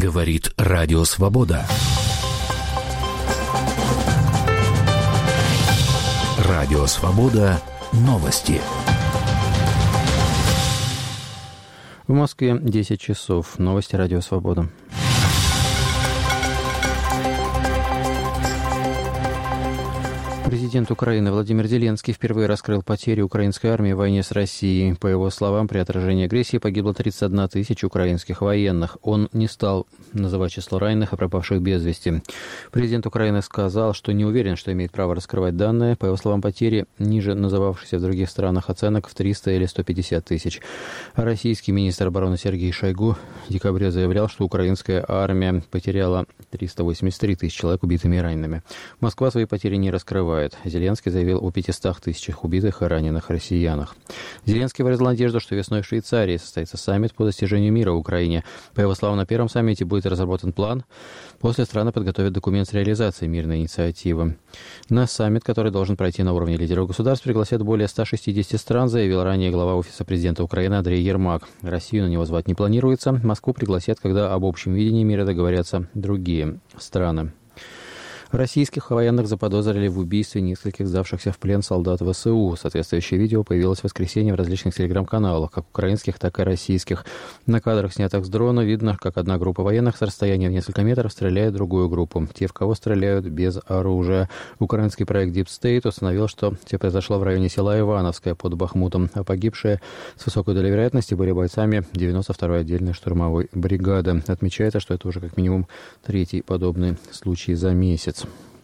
Говорит Радио Свобода. Радио Свобода. Новости. В Москве 10 часов. Новости Радио Свобода. Президент Украины Владимир Зеленский впервые раскрыл потери украинской армии в войне с Россией. По его словам, при отражении агрессии погибло 31 тысяча украинских военных. Он не стал называть число раненых и пропавших без вести. Президент Украины сказал, что не уверен, что имеет право раскрывать данные. По его словам, потери ниже называвшихся в других странах оценок в 300 или 150 тысяч. А российский министр обороны Сергей Шойгу в декабре заявлял, что украинская армия потеряла 383 тысячи человек убитыми и ранеными. Москва свои потери не раскрывает. Зеленский заявил о 500 тысячах убитых и раненых россиянах. Зеленский выразил надежду, что весной в Швейцарии состоится саммит по достижению мира в Украине. По его словам, на первом саммите будет разработан план. После страны подготовят документ с реализацией мирной инициативы. На саммит, который должен пройти на уровне лидеров государств, пригласят более 160 стран, заявил ранее глава Офиса президента Украины Андрей Ермак. Россию на него звать не планируется. Москву пригласят, когда об общем видении мира договорятся другие страны. Российских военных заподозрили в убийстве нескольких сдавшихся в плен солдат ВСУ. Соответствующее видео появилось в воскресенье в различных телеграм-каналах, как украинских, так и российских. На кадрах, снятых с дрона, видно, как одна группа военных с расстояния в несколько метров стреляет в другую группу. Те, в кого стреляют без оружия. Украинский проект Deep State установил, что все произошло в районе села Ивановское под Бахмутом, а погибшие с высокой долей вероятности были бойцами 92-й отдельной штурмовой бригады. Отмечается, что это уже как минимум третий подобный случай за месяц.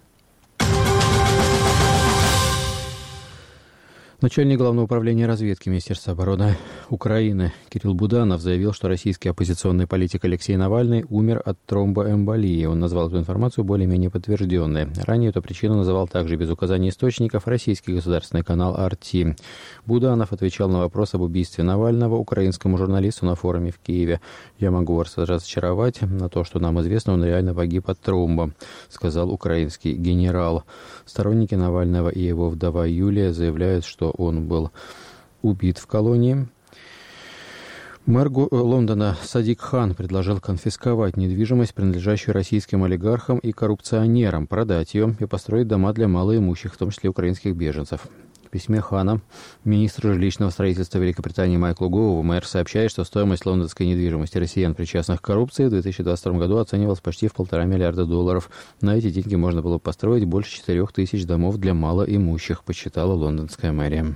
Начальник Главного управления разведки Министерства обороны Украины Кирилл Буданов заявил, что российский оппозиционный политик Алексей Навальный умер от тромбоэмболии. Он назвал эту информацию более-менее подтвержденной. Ранее эту причину называл также без указания источников российский государственный канал RT. Буданов отвечал на вопрос об убийстве Навального украинскому журналисту на форуме в Киеве. «Я могу вас разочаровать. На то, что нам известно, он реально погиб от тромба», сказал украинский генерал. Сторонники Навального и его вдова Юлия заявляют, что он был убит в колонии. Мэр Лондона Садик Хан предложил конфисковать недвижимость, принадлежащую российским олигархам и коррупционерам, продать ее и построить дома для малоимущих, в том числе украинских беженцев. В письме Хана министру жилищного строительства Великобритании Майклу Гову мэр сообщает, что стоимость лондонской недвижимости россиян, причастных к коррупции, в 2022 году оценивалась почти в $1,5 миллиарда. На эти деньги можно было построить больше 4000 домов для малоимущих, посчитала лондонская мэрия.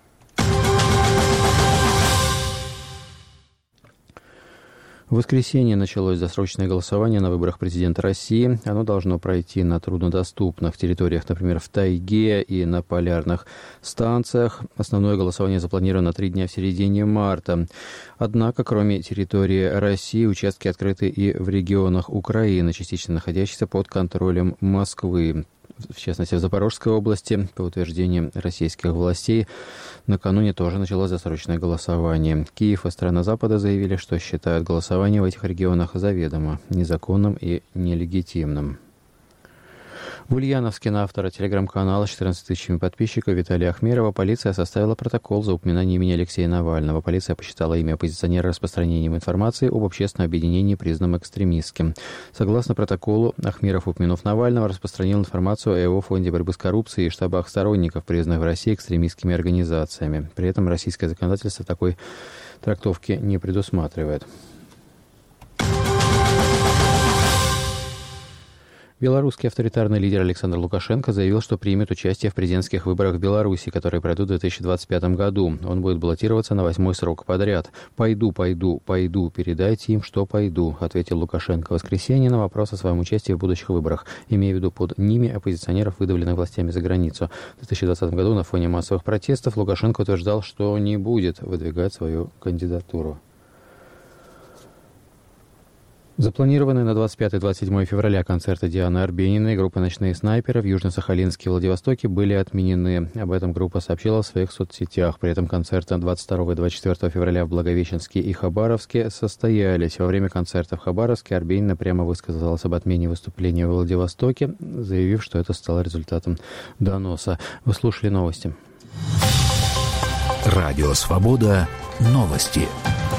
В воскресенье началось досрочное голосование на выборах президента России. Оно должно пройти на труднодоступных территориях, например, в тайге и на полярных станциях. Основное голосование запланировано на 3 дня в середине марта. Однако, кроме территории России, участки открыты и в регионах Украины, частично находящихся под контролем Москвы. В частности, в Запорожской области, по утверждению российских властей, накануне тоже началось досрочное голосование. Киев и страны Запада заявили, что считают голосование в этих регионах заведомо незаконным и нелегитимным. В Ульяновске на автора телеграм-канала с 14 тысячами подписчиков Виталия Ахмерова полиция составила протокол за упоминание имени Алексея Навального. Полиция посчитала имя оппозиционера распространением информации об общественном объединении, признанном экстремистским. Согласно протоколу, Ахмеров, упомянув Навального, распространил информацию о его фонде борьбы с коррупцией и штабах сторонников, признанных в России экстремистскими организациями. При этом российское законодательство такой трактовки не предусматривает. Белорусский авторитарный лидер Александр Лукашенко заявил, что примет участие в президентских выборах в Беларуси, которые пройдут в 2025 году. Он будет баллотироваться на 8-й срок подряд. «Пойду, передайте им, что пойду», ответил Лукашенко в воскресенье на вопрос о своем участии в будущих выборах, имея в виду под ними оппозиционеров, выдавленных властями за границу. В 2020 году на фоне массовых протестов Лукашенко утверждал, что не будет выдвигать свою кандидатуру. Запланированные на 25-27 февраля концерты Дианы Арбениной и группы «Ночные снайперы» в Южно-Сахалинске и Владивостоке были отменены. Об этом группа сообщила в своих соцсетях. При этом концерты 22 и 24 февраля в Благовещенске и Хабаровске состоялись. Во время концерта в Хабаровске Арбенина прямо высказалась об отмене выступления в Владивостоке, заявив, что это стало результатом доноса. Вы слушали новости. Радио «Свобода». Новости.